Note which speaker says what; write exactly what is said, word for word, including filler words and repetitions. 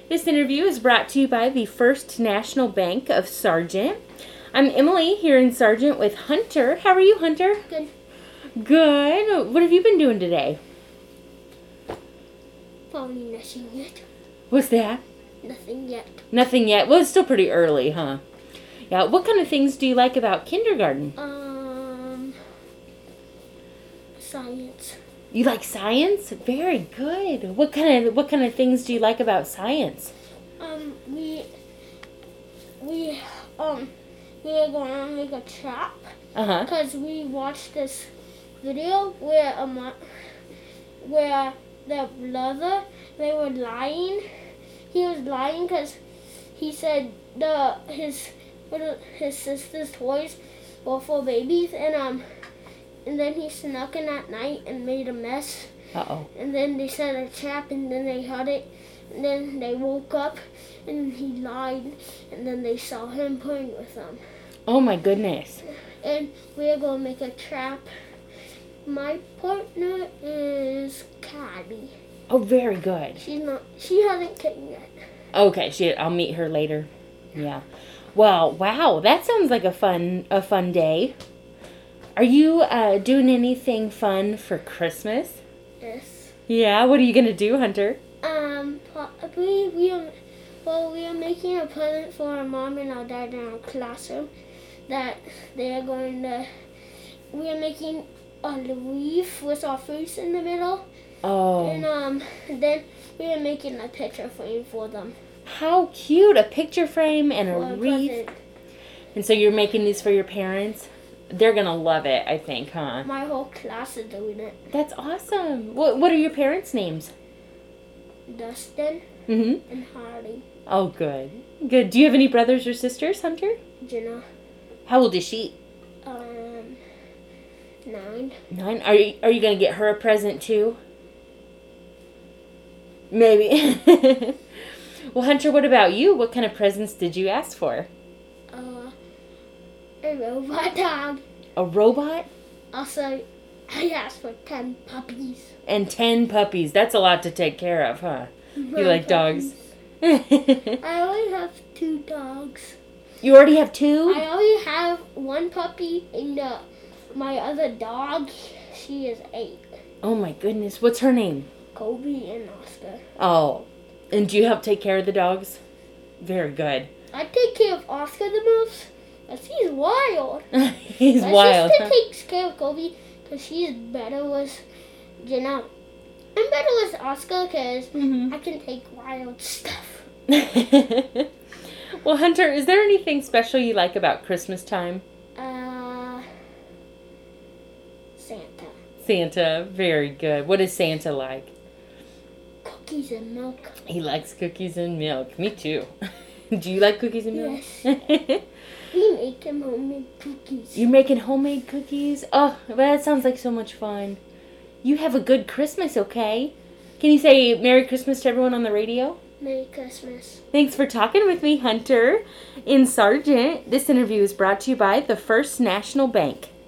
Speaker 1: This interview is brought to you by the First National Bank of Sargent. I'm Emily here in Sargent with Hunter. How are you, Hunter?
Speaker 2: Good.
Speaker 1: Good. What have you been doing today?
Speaker 2: Probably nothing yet.
Speaker 1: What's that?
Speaker 2: Nothing yet.
Speaker 1: Nothing yet. Well, it's still pretty early, huh? Yeah. What kind of things do you like about kindergarten?
Speaker 2: Um, science.
Speaker 1: You like science? Very good. What kind of what kind of things do you like about science?
Speaker 2: Um, we we um we are gonna make a trap
Speaker 1: Uh huh.
Speaker 2: because we watched this video where um where the brother they were lying. He was lying because he said the his what are- his sister's toys were for babies, and um and then he snuck in at night and made a mess.
Speaker 1: Uh oh.
Speaker 2: And then they set a trap, and then they had it, and then they woke up, and he lied, and then they saw him playing with them.
Speaker 1: Oh my goodness.
Speaker 2: And we are gonna make a trap. My partner is Caddy.
Speaker 1: Oh, very good.
Speaker 2: She's not. She hasn't came yet.
Speaker 1: Okay, she. I'll meet her later. Yeah. Well, wow. That sounds like a fun a fun day. Are you uh, doing anything fun for Christmas?
Speaker 2: Yes.
Speaker 1: Yeah. What are you gonna do, Hunter?
Speaker 2: Um. Probably we are. Well, we are making a present for our mom and our dad in our classroom. That they are going to. We are making a leaf with our face in the middle. And
Speaker 1: Oh,
Speaker 2: um, then we are making a picture frame for them.
Speaker 1: how cute! A picture frame and a
Speaker 2: For a
Speaker 1: wreath.
Speaker 2: present.
Speaker 1: And so you're making these for your parents? They're gonna love it, I think, huh?
Speaker 2: My whole class is doing it.
Speaker 1: That's awesome. What What are your parents' names?
Speaker 2: Dustin
Speaker 1: Mm-hmm.
Speaker 2: and Hardy.
Speaker 1: Oh, good. Good. Do you have any brothers or sisters, Hunter?
Speaker 2: Jenna.
Speaker 1: How old is she?
Speaker 2: Um, nine.
Speaker 1: Nine. Are you Are you gonna get her a present too? Maybe. Well, Hunter, what about you? What kind of presents did you ask for?
Speaker 2: Uh, a robot dog.
Speaker 1: A robot
Speaker 2: Also, I asked for ten puppies.
Speaker 1: and ten puppies. That's a lot to take care of, huh? You like dogs?
Speaker 2: I already have two dogs.
Speaker 1: You already have two?
Speaker 2: I already have one puppy, and uh, my other dog, she is eight.
Speaker 1: Oh my goodness. What's her name?
Speaker 2: Kobe and Oscar.
Speaker 1: Oh. And do you help take care of the dogs? Very good.
Speaker 2: I take care of Oscar the most, because he's wild.
Speaker 1: He's
Speaker 2: My
Speaker 1: wild.
Speaker 2: sister
Speaker 1: Huh?
Speaker 2: takes care of Kobe, because she's better with Jenna. I'm better with Oscar, because
Speaker 1: Mhm.
Speaker 2: I can take wild stuff.
Speaker 1: Well, Hunter, is there anything special you like about Christmas time?
Speaker 2: Uh, Santa.
Speaker 1: Santa, very good. What is Santa like?
Speaker 2: Cookies and milk.
Speaker 1: He likes cookies and milk. Me too. Do you like cookies and milk?
Speaker 2: Yes. We make him homemade cookies.
Speaker 1: You're making homemade cookies? Oh, well, that sounds like so much fun. You have a good Christmas, okay? Can you say Merry Christmas to everyone on the radio?
Speaker 2: Merry Christmas.
Speaker 1: Thanks for talking with me, Hunter. In Sargent, this interview is brought to you by the First National Bank.